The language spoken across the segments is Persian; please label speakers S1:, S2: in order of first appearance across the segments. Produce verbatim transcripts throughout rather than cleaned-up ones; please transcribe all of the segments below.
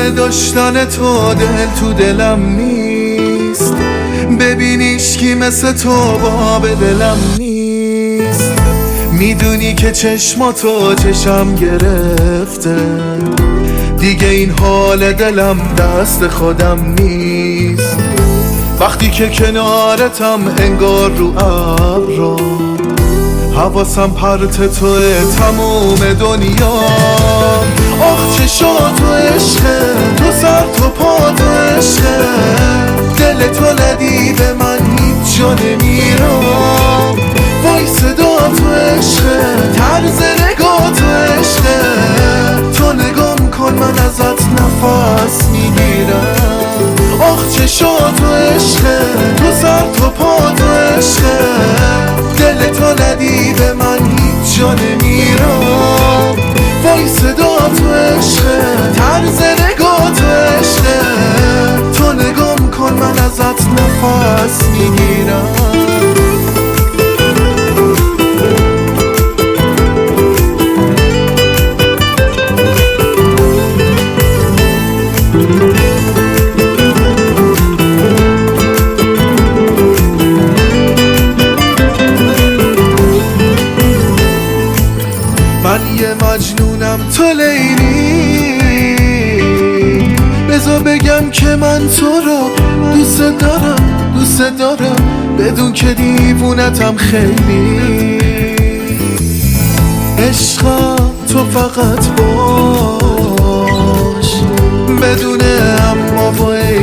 S1: داشتن تو دل تو دلم نیست، ببینیش کی مثل تو باب دلم نیست. میدونی که چشماتو چشم گرفته، دیگه این حال دلم دست خودم نیست. وقتی که کنارتم انگار رو ابرا، حواسم پرت توه تموم دنیا. آخ چشاتو عشقه، تو سر تو پا تو عشقه، دل تو ندید من هیچ جا نمیرم. وای صدا تو عشقه، طرز نگاه تو عشقه، تو نگام کن من ازت نفس میگیرم. آخ چشاتو عشقه، تو سر تو پا تو عشقه، دل تو ندید من هیچ جا نمیرم. وای صدا تو عشقه، طرز نگاه تو عشقه، تو نگام کن من ازت نفس میگیرم. من یه مجنونم تو لیلی، بذار بگم که من تو رو دوست دارم دوست دارم، بدون که دیوونتم خیلی. عشقم تو فقط باش، بدون اما و ای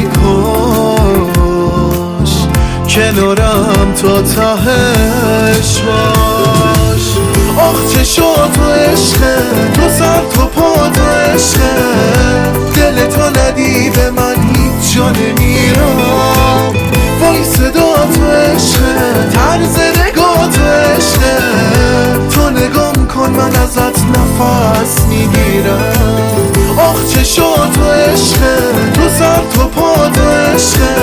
S1: کاش، کنارم تا تهش باش. آخ چشاتو عشقه، تو سر تو پا تو عشقه، دل تو ندید من هیچ جا نمیرم. وای صدا تو عشقه، طرز نگاه تو عشقه، تو نگام کن من ازت نفس میگیرم. آخ چشاتو عشقه، تو سر تو پا تو عشقه،